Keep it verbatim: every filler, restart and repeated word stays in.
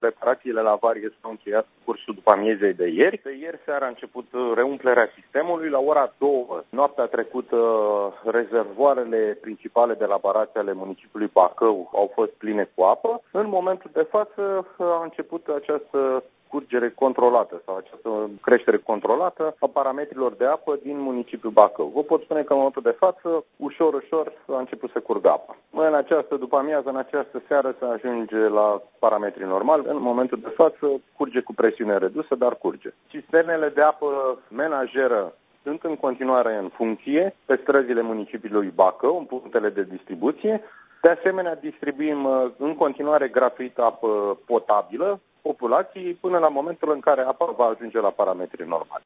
reparațiile la avarie s-au încheiat în cursul după amiezei de ieri. De ieri seara a început reumplerea sistemului. La ora două, noaptea trecută, rezervoarele principale de la barați ale municipiului Bacău au fost pline cu apă. În momentul de față a început această curgere controlată sau această creștere controlată a parametrilor de apă din municipiul Bacău. Vă pot spune că în momentul de față, ușor, ușor, a început să curgă apa. În această după amiază, în această seară, se ajunge la parametrii normali. În momentul de față, curge cu presiune redusă, dar curge. Cisternele de apă menajeră sunt în continuare în funcție pe străzile municipiului Bacău, în punctele de distribuție. De asemenea, distribuim în continuare gratuit apă potabilă populației până la momentul în care apa va ajunge la parametrii normali.